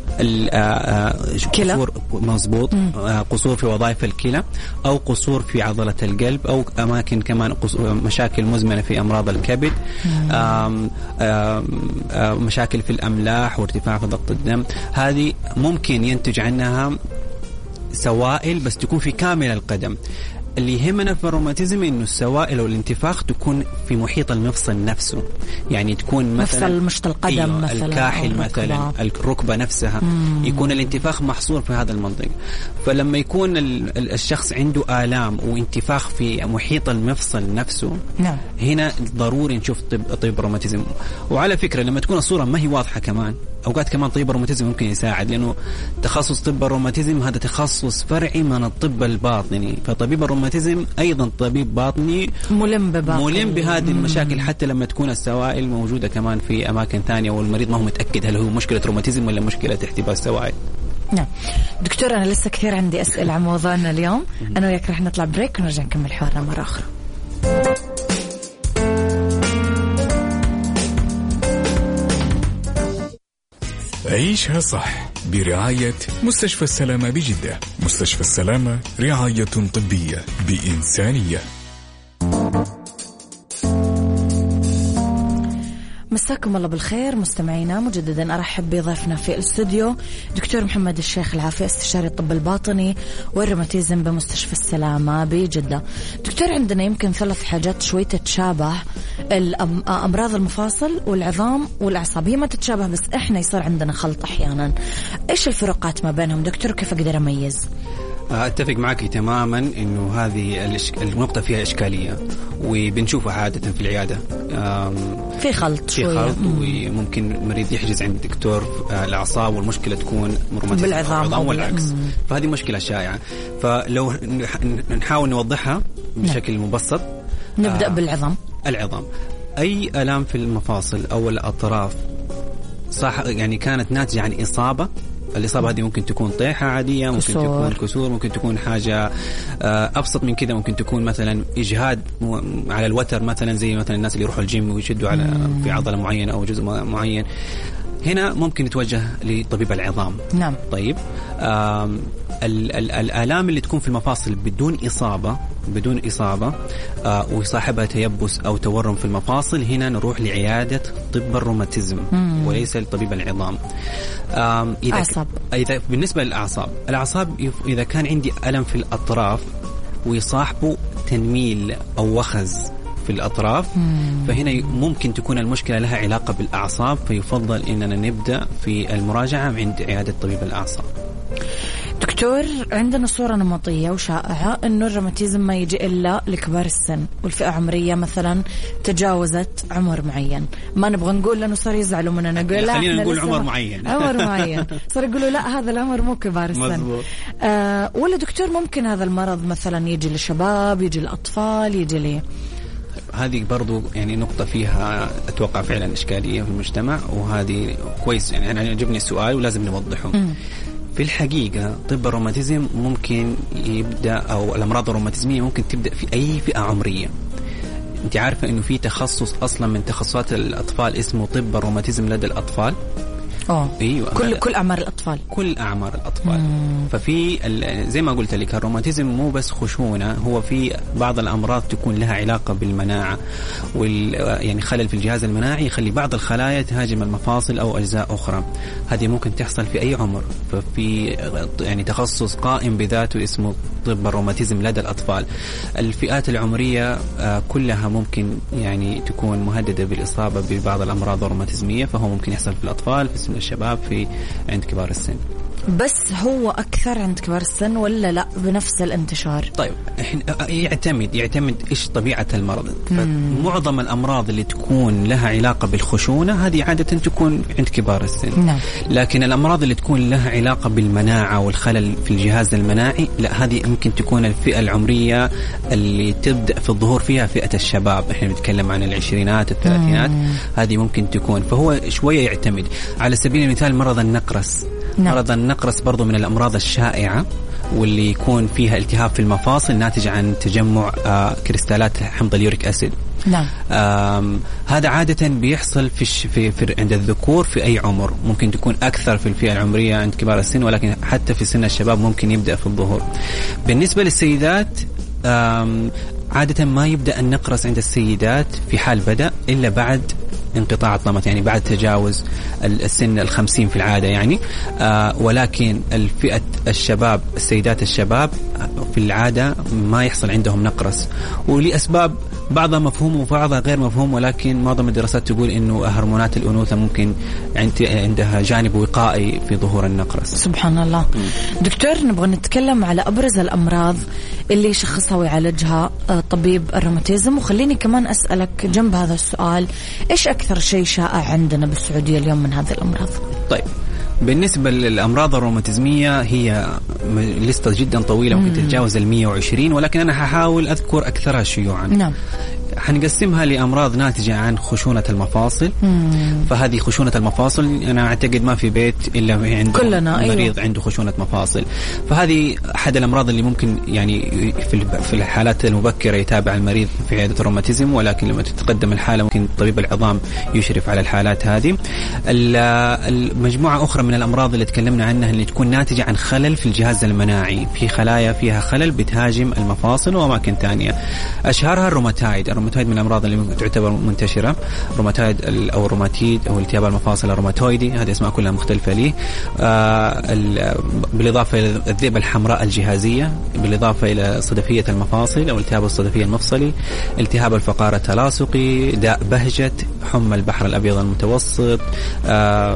الكلى، مظبوط، آه قصور في وظائف الكلى، أو قصور في عضلة القلب، أو أماكن كمان مشاكل مزمنة في أمراض الكبد، آم آم آم مشاكل في الأملاح وارتفاع في ضغط الدم. هذه ممكن ينتج عنها سوائل بس تكون في كامل القدم. اللي يهمنا في الروماتيزم إنه السوائل والانتفاخ تكون في محيط المفصل نفسه، يعني تكون مثلا مفصل مشط القدم، أيوة مثلا الكاحل مثلا الركبة نفسها، مم. يكون الانتفاخ محصور في هذا المنطقة. فلما يكون الشخص عنده آلام وانتفاخ في محيط المفصل نفسه، نعم. هنا ضروري نشوف طب طب روماتيزم. وعلى فكرة لما تكون الصورة ما هي واضحة كمان أوقات كمان طب الروماتيزم ممكن يساعد، لأنه تخصص طب الروماتيزم هذا تخصص فرعي من الطب الباطني. فطبيب الروماتيزم أيضا طبيب باطني ملم بباطني ملم بهذه المشاكل، حتى لما تكون السوائل موجودة كمان في أماكن ثانية والمريض ما هو متأكد هل هو مشكلة روماتيزم ولا مشكلة احتباس سوائل. نعم دكتور، أنا لسه كثير عندي أسئلة عن موضوعنا اليوم. أنا وياك رح نطلع بريك ونرجع نكمل حوارنا مرة أخرى. عيشها صح برعاية مستشفى السلامة بجدة. مستشفى السلامة رعاية طبية بإنسانية. مساكم الله بالخير مستمعينا، مجددا أرحب بضيفنا في الاستوديو دكتور محمد الشيخ العافية، استشاري الطب الباطني والروماتيزم بمستشفى السلامة بجدة. دكتور، عندنا يمكن ثلاث حاجات شوي تتشابه، أمراض المفاصل والعظام والأعصاب. هي ما تتشابه بس إحنا يصير عندنا خلط أحيانا. إيش الفروقات ما بينهم دكتور، كيف أقدر أميز؟ أتفق معك تماما إنه هذه النقطة فيها إشكالية وبنشوفها عادة في العيادة. في خلط في خلط وممكن مريض يحجز عند دكتور الأعصاب والمشكلة تكون بالعظام والعكس. فهذه مشكلة شائعة. فلو نحاول نوضحها بشكل نعم. مبسط. نبدأ آه بالعظام. العظام أي آلام في المفاصل أو الأطراف صح يعني كانت ناتجة عن إصابة. الإصابة هذه ممكن تكون طيحة عادية، ممكن كسور. تكون كسور، ممكن تكون حاجة أبسط من كذا، ممكن تكون مثلا إجهاد على الوتر مثلا، زي مثلا الناس اللي يروحوا الجيم ويشدوا على مم. في عضلة معينة أو جزء معين. هنا ممكن نتوجه لطبيب العظام. نعم. طيب ال ال الآلام اللي تكون في المفاصل بدون إصابة بدون إصابة آه ويصاحبها تيبس أو تورم في المفاصل، هنا نروح لعيادة طب الروماتيزم وليس لطبيب العظام. إذا أعصاب. إذا بالنسبة للأعصاب، الأعصاب إذا كان عندي ألم في الأطراف ويصاحبه تنميل أو وخز في الأطراف، مم. فهنا ممكن تكون المشكلة لها علاقة بالأعصاب، فيفضل إننا نبدأ في المراجعة عند عيادة طبيب الأعصاب. دكتور، عندنا صورة نمطية وشائعة إنه الروماتيزم ما يجي إلا لكبار السن والفئة عمرية مثلا تجاوزت عمر معين. ما نبغى نقول لأنه صار يزعلوا مننا، نقول لا خلينا نقول عمر معين عمر معين صار يقولوا لا هذا العمر مو كبار السن. آه ولا دكتور ممكن هذا المرض مثلا يجي للشباب، يجي للأطفال، يجي ليه؟ هذه برضو يعني نقطة فيها أتوقع فعلا إشكالية في المجتمع، وهذه كويس يعني أنا عجبني السؤال ولازم نوضحه. م. في الحقيقة طب الروماتيزم ممكن يبدأ، أو الأمراض الروماتيزمية ممكن تبدأ في أي فئة عمرية. أنت عارفة إنه في تخصص أصلا من تخصصات الأطفال اسمه طب الروماتيزم لدى الأطفال. أوه. أيوة. كل كل أعمار الأطفال. كل أعمار الأطفال. مم. ففي زي ما قلت لك الروماتيزم مو بس خشونة، هو في بعض الأمراض تكون لها علاقة بالمناعة وال يعني خلل في الجهاز المناعي يخلي بعض الخلايا تهاجم المفاصل أو أجزاء أخرى. هذه ممكن تحصل في أي عمر. ففي يعني تخصص قائم بذاته اسمه طب الروماتيزم لدى الأطفال. الفئات العمرية كلها ممكن يعني تكون مهددة بالإصابة ببعض الأمراض الروماتيزمية، فهو ممكن يحصل في الأطفال، في سن الشباب، في عند كبار السن. بس هو أكثر عند كبار السن ولا لا بنفس الانتشار؟ طيب يعتمد يعتمد إيش طبيعة المرض. معظم الأمراض اللي تكون لها علاقة بالخشونة هذه عادة تكون عند كبار السن. نعم. لكن الأمراض اللي تكون لها علاقة بالمناعة والخلل في الجهاز المناعي لا، هذه ممكن تكون الفئة العمرية اللي تبدأ في الظهور فيها فئة الشباب. إحنا بنتكلم عن العشرينات الثلاثينات. مم. هذه ممكن تكون، فهو شوية يعتمد. على سبيل المثال مرض النقرس. نعم. مرض النقرس برضو من الأمراض الشائعة واللي يكون فيها التهاب في المفاصل ناتج عن تجمع آه كريستالات حمض اليوريك أسيد. نعم. هذا عادة بيحصل في, في, في عند الذكور في أي عمر، ممكن تكون أكثر في الفئة العمرية عند كبار السن، ولكن حتى في سن الشباب ممكن يبدأ في الظهور. بالنسبة للسيدات عادة ما يبدأ النقرس عند السيدات في حال بدأ إلا بعد انقطاع الطمث، يعني بعد تجاوز السن الخمسين في العادة يعني. آه ولكن الفئة الشباب، السيدات الشباب في العادة ما يحصل عندهم نقرس، ولأسباب بعضها مفهوم وبعضها غير مفهوم، ولكن معظم الدراسات تقول إنه هرمونات الأنوثة ممكن عندها جانب وقائي في ظهور النقرس. سبحان الله. م. دكتور، نبغى نتكلم على أبرز الأمراض اللي يشخصها ويعالجها طبيب الروماتيزم، وخليني كمان أسألك جنب هذا السؤال، إيش أكثر شيء شائع عندنا بالسعودية اليوم من هذه الأمراض؟ طيب بالنسبة للأمراض الروماتيزمية هي لستة جدا طويلة، ممكن تتجاوز المية وعشرين، ولكن أنا هحاول أذكر أكثرها شيوعا. نعم. حنقسمها لأمراض ناتجة عن خشونة المفاصل. مم. فهذه خشونة المفاصل أنا أعتقد ما في بيت إلا عنده كلنا مريض أيوة. عنده خشونة مفاصل، فهذه أحد الأمراض اللي ممكن يعني في الحالات المبكرة يتابع المريض في عيادة الروماتيزم، ولكن لما تتقدم الحالة ممكن طبيب العظام يشرف على الحالات هذه. المجموعة أخرى من الأمراض اللي تكلمنا عنها اللي تكون ناتجة عن خلل في الجهاز المناعي، في خلايا فيها خلل بتهاجم المفاصل وأماكن ثانية. أشهرها الروماتايد. الروماتايد من الأمراض اللي تعتبر منتشرة، روماتايد أو الروماتيد أو التهاب المفاصل الروماتويدي، هذه أسماء كلها مختلفة ليه. آه بالإضافة إلى الذئبة الحمراء الجهازية، بالإضافة إلى صدفية المفاصل أو التهاب الصدفية المفصلي، التهاب الفقار التلاصقي، داء بهجة، حمى البحر الأبيض المتوسط، آه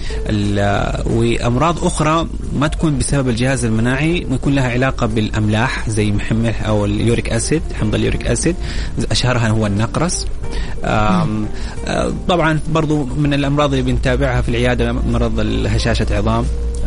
وأمراض أخرى ما تكون بسبب الجهاز المناعي ويكون لها علاقة بالأملاح زي محمح أو اليوريك أسيد، حمض اليوريك أسيد. أشهرها هو النقرس. طبعا برضو من الأمراض اللي بنتابعها في العيادة مرض الهشاشة عظام،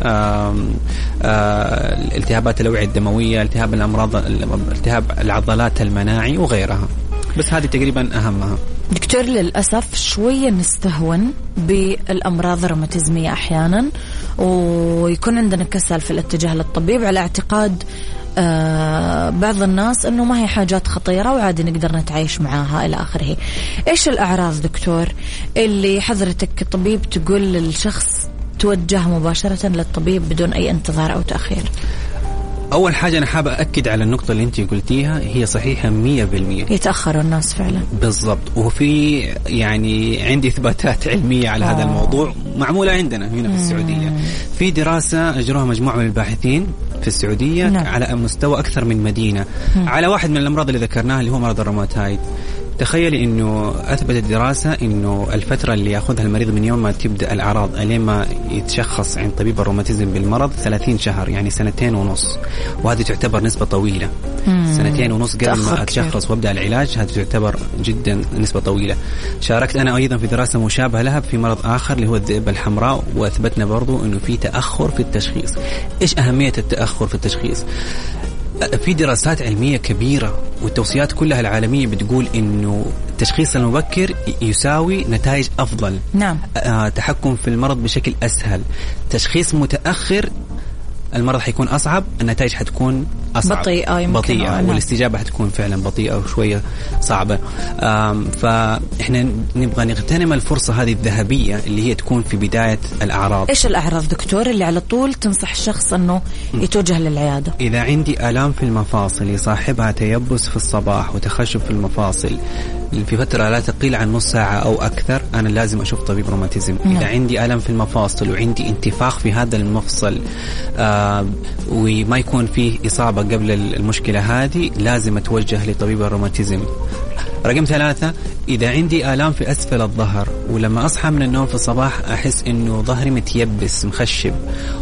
التهابات الأوعية الدموية، التهاب الأمراض، التهاب العضلات المناعي وغيرها. بس هذه تقريبا أهمها. دكتور، للأسف شوية نستهون بالأمراض الروماتيزمية أحيانا، ويكون عندنا كسل في الاتجاه للطبيب على اعتقاد آه بعض الناس أنه ما هي حاجات خطيرة وعادي نقدر نتعايش معاها إلى آخره. إيش الأعراض دكتور اللي حضرتك كطبيب تقول للشخص توجه مباشرة للطبيب بدون أي انتظار أو تأخير؟ أول حاجة أنا حابة أكد على النقطة اللي أنت قلتيها، هي صحيحة مية بالمية. يتأخر الناس فعلا. بالضبط. وفي يعني عندي إثباتات علمية على آه. هذا الموضوع معمولة عندنا هنا في السعودية. في دراسة أجروها مجموعة من الباحثين في السعودية نعم. على مستوى أكثر من مدينة مم. على واحد من الأمراض اللي ذكرناها اللي هو مرض الروماتايد. تخيلي إنه أثبتت الدراسة إنه الفترة اللي يأخذها المريض من يوم ما تبدأ الأعراض ألين ما يتشخص عند طبيب الروماتيزم بالمرض ثلاثين شهر، يعني سنتين ونص، وهذه تعتبر نسبة طويلة. مم. سنتين ونص قبل ما أتشخص وأبدأ العلاج، هذه تعتبر جدا نسبة طويلة. شاركت أنا أيضا في دراسة مشابهة لها في مرض آخر اللي هو الذئبة الحمراء، وأثبتنا برضو إنه في تأخر في التشخيص. إيش أهمية التأخر في التشخيص؟ في دراسات علمية كبيرة والتوصيات كلها العالمية بتقول إنه التشخيص المبكر يساوي نتائج أفضل. نعم. آه تحكم في المرض بشكل أسهل. تشخيص متأخر المرض حيكون أصعب، النتائج حتكون أصعب بطيئة, بطيئة والاستجابة حتكون فعلا بطيئة وشوية صعبة. فإحنا نبغى نغتنم الفرصة هذه الذهبية اللي هي تكون في بداية الأعراض. إيش الأعراض دكتور اللي على طول تنصح الشخص أنه يتوجه للعيادة؟ إذا عندي آلام في المفاصل يصاحبها تيبس في الصباح وتخشب في المفاصل في فترة لا تقل عن نص ساعة أو أكثر، أنا لازم أشوف طبيب روماتيزم. نعم. إذا عندي ألم في المفاصل وعندي انتفاخ في هذا المفصل آه وما يكون فيه إصابة قبل المشكلة هذه، لازم أتوجه لطبيب الروماتيزم. رقم ثلاثة، إذا عندي آلام في أسفل الظهر ولما أصحى من النوم في الصباح أحس إنه ظهري متيبس مخشب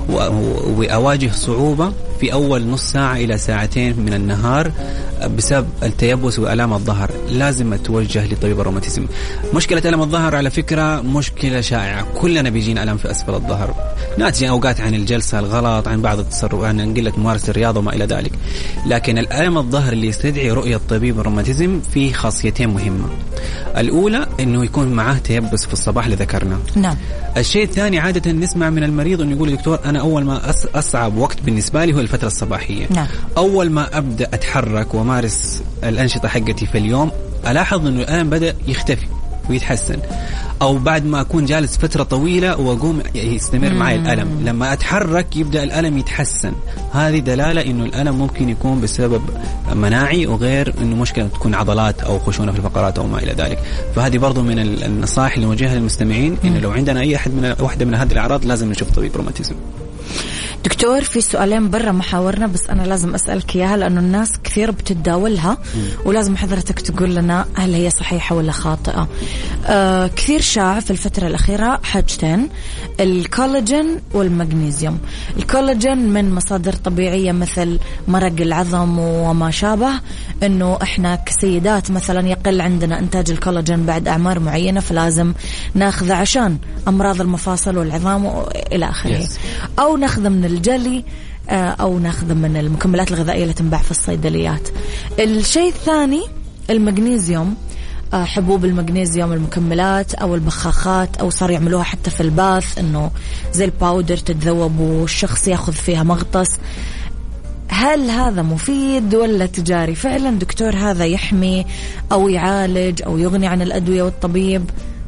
وأواجه صعوبة في أول نص ساعة إلى ساعتين من النهار بسبب التيبس وآلام الظهر، لازم أتوجه لطبيب الروماتيزم. مشكلة ألم الظهر على فكرة مشكلة شائعة، كلنا بيجينا ألم في أسفل الظهر ناتجة أوقات عن الجلسة الغلط، عن بعض التصرف، عن قلة ممارسة الرياضة وما إلى ذلك. لكن الألم الظهر اللي يستدعي رؤية طبيب الروماتيزم فيه خاصيتين مهمة. الأولى إنه يكون معاه تيبس في الصباح اللي ذكرنا. نعم. الشيء الثاني، عادة نسمع من المريض إنه يقول دكتور أنا أول ما أصعب وقت بالنسبة لي هو الفترة الصباحية. نعم. أول ما أبدأ أتحرك ومارس الأنشطة حقتي في اليوم ألاحظ إنه الألم بدأ يختفي ويتحسن، أو بعد ما أكون جالس فترة طويلة وأقوم يستمر معي الألم، لما أتحرك يبدأ الألم يتحسن. هذه دلالة إنه الألم ممكن يكون بسبب مناعي وغير إنه مشكلة تكون عضلات أو خشونة في الفقرات أو ما إلى ذلك. فهذه برضو من النصائح اللي نوجهها للمستمعين، إنه لو عندنا أي أحد من واحدة من هذه الأعراض لازم نشوف طبيب روماتيزم. دكتور في سؤالين برا محاورنا بس أنا لازم أسألك إياها لأنه الناس كثير بتتداولها ولازم حضرتك تقول لنا هل هي صحيحة ولا خاطئة. آه كثير شائع في الفترة الأخيرة حاجتين، الكولاجين والمغنيسيوم. الكولاجين من مصادر طبيعية مثل مرق العظم وما شابه، إنه إحنا كسيدات مثلا يقل عندنا إنتاج الكولاجين بعد أعمار معينة فلازم ناخذه عشان أمراض المفاصل والعظام وإلى آخره. yes. أو ناخذه من الجلي أو ناخذ من المكملات الغذائية اللي تنباع في الصيدليات. الشيء الثاني المغنيسيوم، حبوب المغنيسيوم، المكملات أو البخاخات، أو صار يعملوها حتى في الباث إنه زي الباودر تتذوب والشخص ياخذ فيها مغطس. هل هذا مفيد ولا تجاري؟ فعلا دكتور هذا يحمي أو يعالج أو يغني عن الأدوية والطبيب؟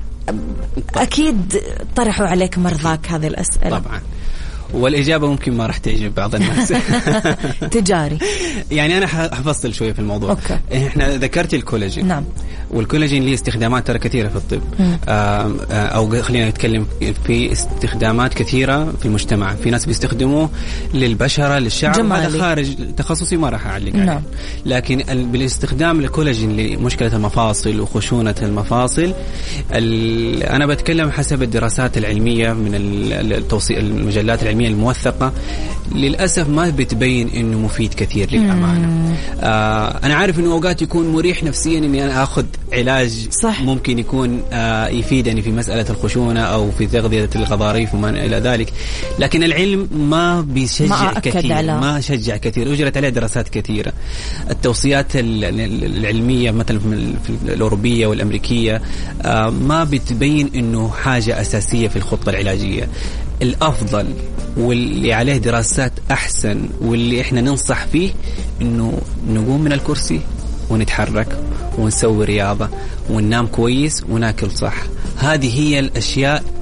أكيد طرحوا عليك مرضاك هذه الأسئلة. طبعا، والإجابة ممكن ما راح تعجب بعض الناس. تجاري. يعني أنا حفصل شوية في الموضوع. أوكي. إحنا ذكرت الكولاجين. نعم. والكولاجين له استخدامات ترى كثيرة في الطب، آه أو خلينا نتكلم في استخدامات كثيرة في المجتمع. في ناس بيستخدموه للبشرة للشعر، هذا خارج تخصصي ما راح أعلق عليه. نعم. لكن بالاستخدام الكولاجين لمشكلة المفاصل وخشونة المفاصل، أنا بتكلم حسب الدراسات العلمية من التوصي المجلات العلمية الموثقة، للأسف ما بتبين إنه مفيد كثير للأمانة. آه أنا عارف إنه أوقات يكون مريح نفسيا إني أنا أخذ علاج صح. ممكن يكون آه يفيدني في مسألة الخشونة أو في تغذية الغضاريف وما إلى ذلك، لكن العلم ما بيشجع ما كثير على. ما شجع كثير. أجرت عليه دراسات كثيرة. التوصيات العلمية مثلا في الأوروبية والأمريكية آه ما بتبين إنه حاجة أساسية في الخطة العلاجية. الأفضل واللي عليه دراسات أحسن واللي إحنا ننصح فيه إنه نقوم من الكرسي ونتحرك ونسوي رياضة وننام كويس وناكل صح. هذه هي الأشياء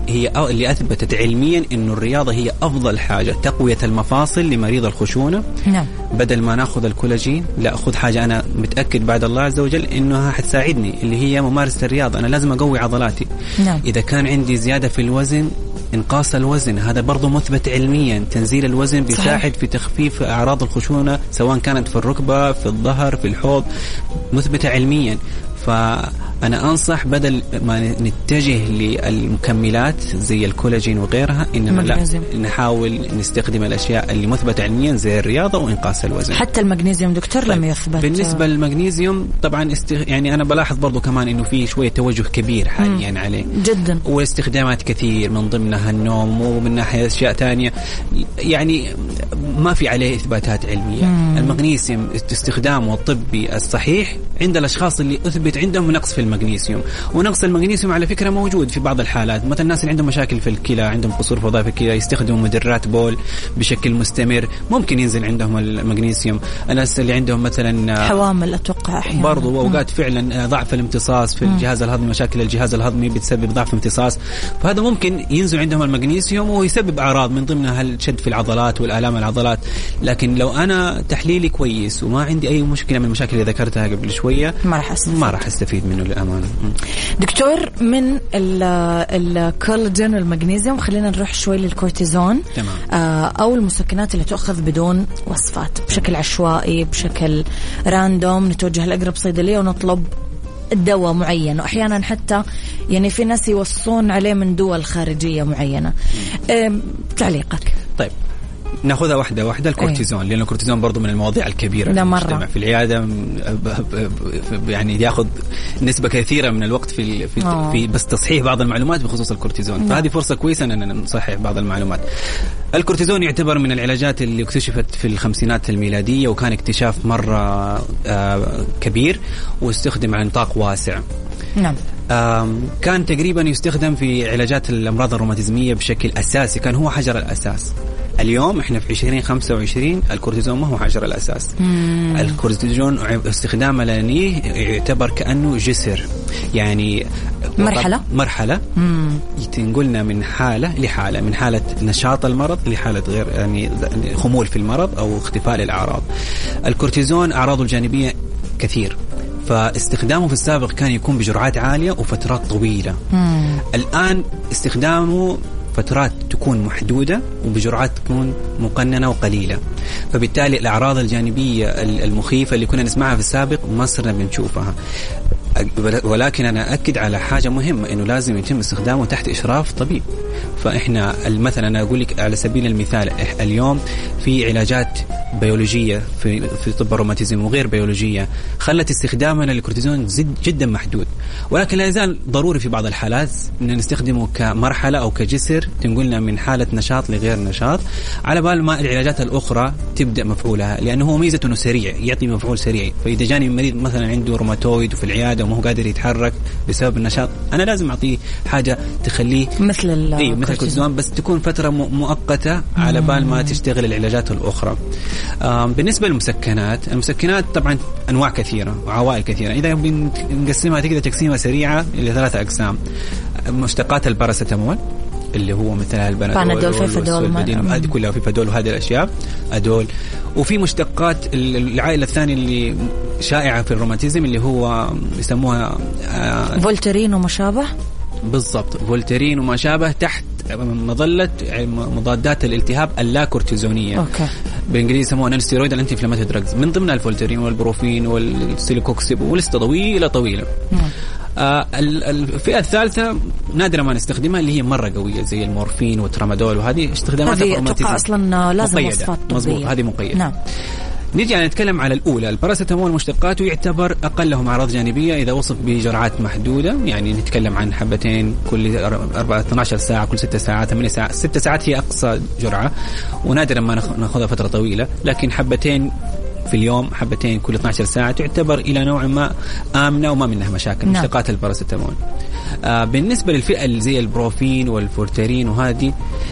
هي اللي أثبتت علميا إنه الرياضة هي أفضل حاجة تقوية المفاصل لمريض الخشونة. نعم. بدل ما ناخذ الكولاجين لا أخذ حاجة أنا متأكد بعد الله عز وجل إنها حتساعدني اللي هي ممارسة الرياضة. أنا لازم أقوي عضلاتي. نعم. إذا كان عندي زيادة في الوزن انقاص الوزن هذا برضو مثبت علميا. تنزيل الوزن بيساعد صحيح. في تخفيف أعراض الخشونة سواء كانت في الركبة في الظهر في الحوض مثبتة علميا. فأنا أنصح بدل ما نتجه للمكملات زي الكولاجين وغيرها إنما لا نحاول نستخدم الأشياء اللي مثبتة علميا زي الرياضة وإنقاص الوزن. حتى المغنيسيوم دكتور طيب. لم يثبت. بالنسبة للمغنيسيوم طبعا است... يعني أنا بلاحظ برضو كمان إنه في شوية توجه كبير حاليا يعني عليه جدا واستخدامات كثير من ضمنها النوم ومن ناحية أشياء تانية يعني ما في عليه إثباتات علمية. مم. المغنيسيوم استخدامه الطبي الصحيح عند الأشخاص اللي أثبت عندهم نقص في المغنيسيوم. ونقص المغنيسيوم على فكرة موجود في بعض الحالات مثلا الناس اللي عندهم مشاكل في الكلى عندهم قصور في وظائف الكلى يستخدموا مدرات بول بشكل مستمر ممكن ينزل عندهم المغنيسيوم. الناس اللي عندهم مثلا حوامل أتوقع أحيانا برضو أوقات فعلا ضعف الامتصاص في الجهاز الهضمي مشاكل الجهاز الهضمي بتسبب ضعف امتصاص فهذا ممكن ينزل عندهم المغنيسيوم ويسبب أعراض من ضمنها الشد في العضلات والآلام العضلات. لكن لو أنا تحليلي كويس وما عندي أي مشكلة من المشاكل اللي ذكرتها قبل شوية ما راح أستفيد ما راح أستفيد منه للأمانة. دكتور من الكولاجين والمغنيسيوم خلينا نروح شوي للكورتيزون. تمام. أو المسكنات اللي تأخذ بدون وصفات بشكل عشوائي بشكل راندوم نتوجه لأقرب صيدلية ونطلب الدواء معين وأحيانا حتى يعني في ناس يوصون عليه من دول خارجية معينة. تعليقك؟ طيب ناخذها واحدة واحدة. الكورتيزون أيه. لأن الكورتيزون برضو من المواضيع الكبيرة في المجتمع في العيادة يعني يأخذ نسبة كثيرة من الوقت في في, في بس تصحيح بعض المعلومات بخصوص الكورتيزون. نعم. فهذه فرصة كويسة أن نصحح بعض المعلومات. الكورتيزون يعتبر من العلاجات اللي اكتشفت في الخمسينات الميلادية وكان اكتشاف مرة كبير واستخدم على نطاق واسع. نعم. كان تقريبا يستخدم في علاجات الأمراض الروماتيزمية بشكل أساسي كان هو حجر الأساس. اليوم احنا في عشرين خمسة وعشرين الكورتيزون ما هو حجر الأساس. مم. الكورتيزون استخدامه لأنه يعتبر كأنه جسر يعني مرحلة مرحلة تنقلنا من حالة لحالة من حالة نشاط المرض لحالة غير يعني خمول في المرض أو اختفاء للأعراض. الكورتيزون أعراضه الجانبية كثير فاستخدامه في السابق كان يكون بجرعات عالية وفترات طويلة. مم. الآن استخدامه فترات تكون محدودة وبجرعات تكون مقننة وقليلة فبالتالي الأعراض الجانبية المخيفة اللي كنا نسمعها في السابق ما صرنا بنشوفها. ولكن أنا أكد على حاجة مهمة إنه لازم يتم استخدامه تحت إشراف طبيب. فإحنا مثلا أنا أقول لك على سبيل المثال اليوم في علاجات بيولوجية في في طب الروماتيزم وغير بيولوجية خلت استخدامنا للكورتيزون جدا محدود ولكن لا يزال ضروري في بعض الحالات إن نستخدمه كمرحلة أو كجسر تنقلنا من حالة نشاط لغير نشاط على بال ما العلاجات الأخرى تبدأ مفعولها لأنه هو ميزته إنه سريع يعطي مفعول سريع. فإذا جاني مريض مثلا عنده روماتويد وفي العيادة وما هو قادر يتحرك بسبب النشاط أنا لازم أعطيه حاجة تخليه مثل ال إيه مثل الكورتيزون بس تكون فترة مؤقتة على بال ما تشتغل العلاجات الأخرى. بالنسبة للمسكنات المسكنات طبعا أنواع كثيرة وعوائل كثيرة. إذا بنقسمها تقدر تقسيمها سريعة إلى ثلاثة أقسام. مشتقات الباراسيتامول اللي هو مثل البنادول والسولفادين هذه كلها في فادول وهذه الأشياء أدول. وفي مشتقات العائلة الثانية اللي شائعة في الروماتيزم اللي هو يسموها آه فولترين وما شابه. بالضبط فولترين وما شابه تحت مظلة مضادات الالتهاب اللا كورتيزونية. أوكي. بالإنجليزي يسموها نون ستيرويد الأنتي إنفلاماتوري دراجز من ضمنها الفولترين والبروفين والسيليكوكسيب ولسه طويلة طويلة. مم. آه الفئة الثالثة نادرا ما نستخدمها اللي هي مرة قوية زي المورفين والترامادول وهذه استخداماتها في الروماتيزم أصلا لازم وصفات طبية. مظبوط هذه مقيدة. نعم. نيجي يعني نتكلم على الأولى الباراسيتامول مشتقاته يعتبر أقلهم أعراض جانبية إذا وصف بجرعات محدودة يعني نتكلم عن حبتين كل أربعة عشر ساعة كل ستة ساعات ثمانية ساعات ستة ساعات هي أقصى جرعة ونادرا ما نأخذها فترة طويلة لكن حبتين في اليوم حبتين كل اثنتي عشرة ساعة تعتبر إلى نوع ما آمنة وما منها مشاكل. نعم. مشتقات الباراسيتامول. آه بالنسبة للفئة اللي زي البروفين والفورترين وهذه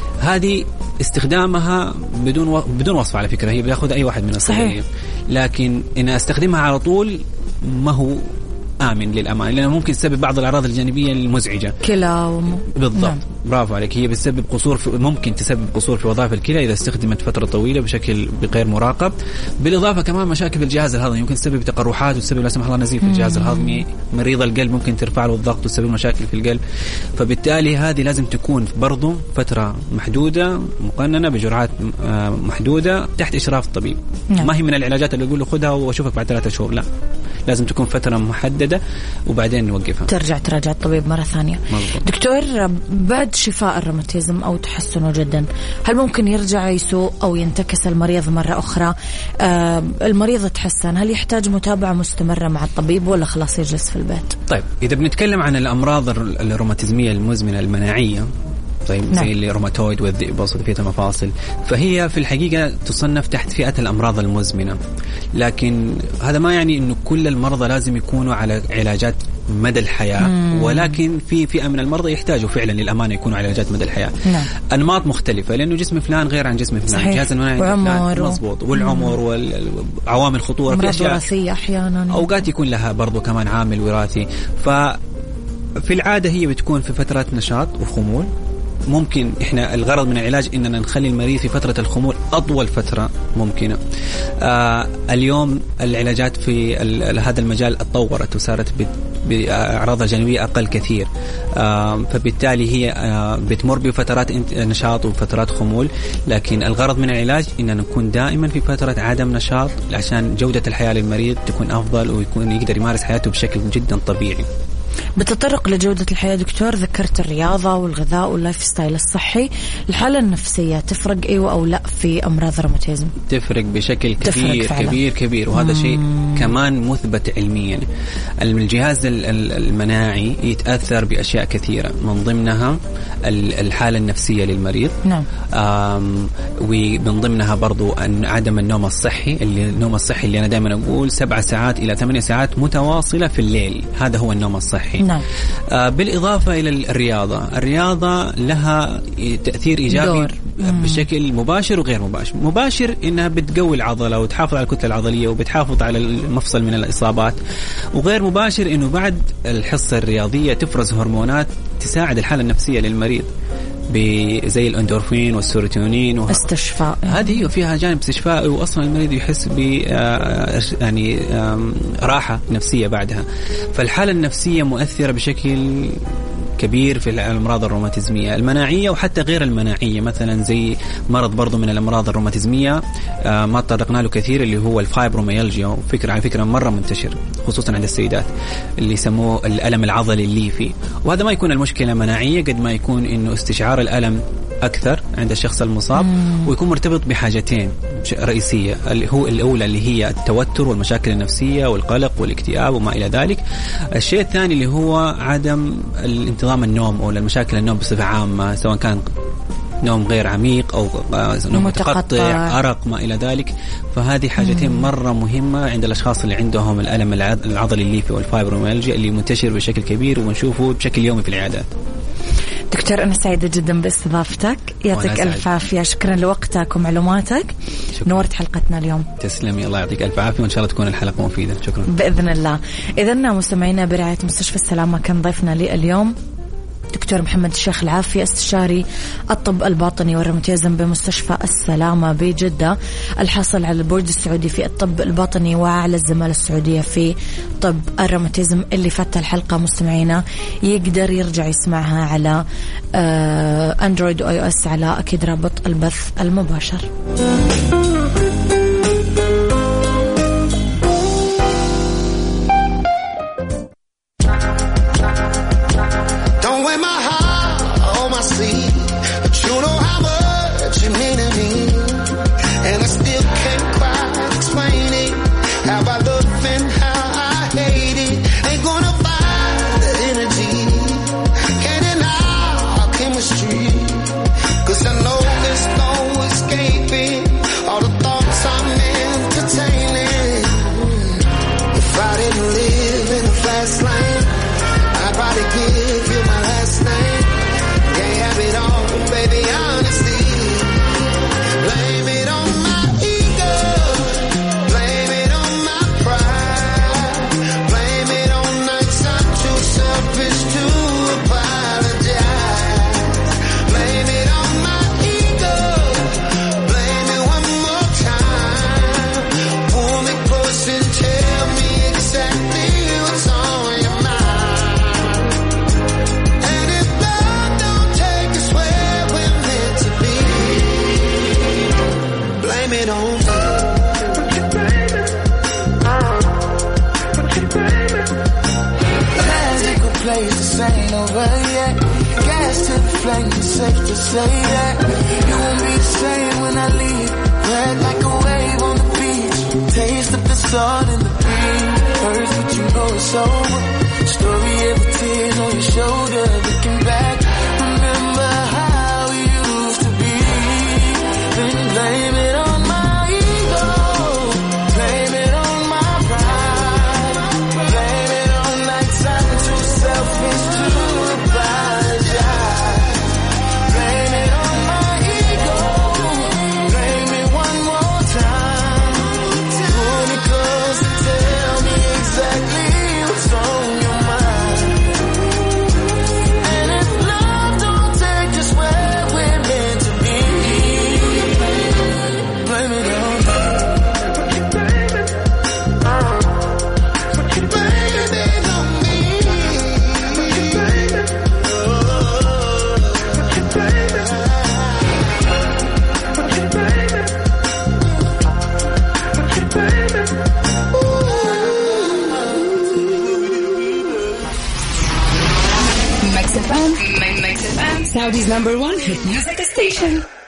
هذه استخدامها بدون و... بدون وصفة على فكرة هي بياخذ أي واحد من الصيدلية لكن إن أستخدمها على طول ما هو آمن للأمان، لأنه ممكن تسبب بعض الأعراض الجانبية المزعجة. كلى وم... بالضبط. نعم. برافو عليك. هي بتسبب قصور في ممكن تسبب قصور في وظائف الكلى إذا استخدمت فترة طويلة بشكل غير مراقب. بالإضافة كمان مشاكل في الجهاز الهضمي، ممكن تسبب تقرحات وتسبب لا سمح الله نزيف في الجهاز الهضمي. مريض القلب ممكن ترفع له الضغط وتسبب مشاكل في القلب. فبالتالي هذه لازم تكون برضو فترة محدودة مقننة بجرعات محدودة تحت إشراف الطبيب. نعم. ما هي من العلاجات اللي يقول له خدها وأشوفك بعد ثلاثة شهور، لا، لازم تكون فترة محددة وبعدين نوقفها. ترجع تراجع الطبيب مرة ثانية. مزبوط. دكتور، بعد شفاء الروماتيزم أو تحسنه جدا، هل ممكن يرجع يسوء أو ينتكس المريض مرة أخرى؟ آه المريض تحسن، هل يحتاج متابعة مستمرة مع الطبيب ولا خلاص يجلس في البيت؟ طيب، إذا بنتكلم عن الأمراض الروماتيزمية المزمنة المناعية، طيب نعم. زي الروماتويد والذئب وصدفية المفاصل، فهي في الحقيقة تصنف تحت فئة الأمراض المزمنة. لكن هذا ما يعني إنه كل المرضى لازم يكونوا على علاجات مدى الحياة. مم. ولكن في فئة من المرضى يحتاجوا فعلا للأمانة يكونوا على علاجات مدى الحياة. نعم. أنماط مختلفة، لأنه جسم فلان غير عن جسم فلان، الجهاز المناعي فلان مضبوط، والعمر والعوامل الخطورة، أمراض وراثية أحيانا، أوقات يكون لها برضو كمان عامل وراثي. ففي العادة هي بتكون في فترات نشاط وخمول. ممكن إحنا الغرض من العلاج إننا نخلي المريض في فترة الخمول أطول فترة ممكنة. آه اليوم العلاجات في هذا المجال اتطورت وصارت بأعراضها الجانبية أقل كثير. آه فبالتالي هي آه بتمر بفترات نشاط وفترات خمول، لكن الغرض من العلاج إننا نكون دائما في فترة عدم نشاط عشان جودة الحياة للمريض تكون أفضل ويكون يقدر يمارس حياته بشكل جدا طبيعي. بتطرق لجودة الحياة دكتور، ذكرت الرياضة والغذاء واللايف ستايل الصحي، الحالة النفسية تفرق أيوة أو لا في أمراض الروماتيزم؟ تفرق بشكل كبير كبير كبير، وهذا مم. شيء كمان مثبت علميا. الجهاز المناعي يتأثر بأشياء كثيرة، من ضمنها الحالة النفسية للمريض. نعم. ومن ضمنها برضو أن عدم النوم الصحي، اللي النوم الصحي اللي أنا دائما أقول سبع ساعات إلى ثمانية ساعات متواصلة في الليل، هذا هو النوم الصحي. نعم. آه بالإضافة إلى الرياضة، الرياضة لها تأثير إيجابي دور. بشكل مباشر وغير مباشر. مباشر إنها بتقوي العضلة وتحافظ على الكتلة العضلية وبتحافظ على المفصل من الإصابات، وغير مباشر إنه بعد الحصة الرياضية تفرز هرمونات تساعد الحالة النفسية للمريض زي الاندورفين والسيروتونين وه... استشفاء. هذه فيها جانب استشفاء، واصلا المريض يحس ب يعني راحه نفسيه بعدها. فالحاله النفسيه مؤثره بشكل كبير في الأمراض الروماتيزمية المناعية وحتى غير المناعية. مثلا زي مرض برضو من الأمراض الروماتيزمية آه ما تطرقنا له كثير، اللي هو الفايبروميالجيا، فكرة على فكرة مرة منتشر خصوصا عند السيدات، اللي يسموه الألم العضلي الليفي. وهذا ما يكون المشكلة مناعية قد ما يكون إنه استشعار الألم أكثر عند الشخص المصاب، مم. ويكون مرتبط بحاجتين رئيسية، اللي هو الأولى اللي هي التوتر والمشاكل النفسية والقلق والاكتئاب وما إلى ذلك. الشيء الثاني اللي هو عدم الانتظام النوم أو المشاكل النوم بصفة عامة، سواء كان نوم غير عميق أو نوم متقطع، أرق ما إلى ذلك. فهذه حاجتين مم. مرة مهمة عند الأشخاص اللي عندهم الألم العضلي الليفي والفايبروميالجيا اللي منتشر بشكل كبير ونشوفه بشكل يومي في العيادات. دكتور أنا سعيدة جدا باستضافتك، يعطيك ألف عافية، شكرا لوقتك ومعلوماتك، شكرا. نورت حلقتنا اليوم. تسلمي، الله يعطيك ألف عافية، وإن شاء الله تكون الحلقة مفيدة. شكرا بإذن الله. إذن مستمعينا برعاية مستشفى السلامة كان ضيفنا لي اليوم دكتور محمد الشيخ العافية، استشاري الطب الباطني والروماتيزم بمستشفى السلامة بجدة، الحاصل على البورد السعودي في الطب الباطني وعلى الزمالة السعودية في طب الروماتيزم. اللي فات الحلقة مستمعينا يقدر يرجع يسمعها على أندرويد وآي أو إس على أكيد رابط البث المباشر. Cause I know there's no escaping all the thoughts blame it on me. Magical place, this ain't over yet. Gas to the flame, it's safe to say that you won't be the same when I leave. Red like a wave on the beach. Taste of the salt in the breeze. Hurts, but you know it's over. Story of the tears on your shoulder. Looking back, remember how we used to be. Then blame it on my ego. Blame it on my pride. Blame it on nights I'm too selfish to apologize. Blame it on my ego. Blame it one more time. Pull me close and tell me exactly what's on your mind. And if love don't take us where we're meant to be, blame it on me. Blame it on me. Mix F M, Mix F M, Saudi's number one hit music station.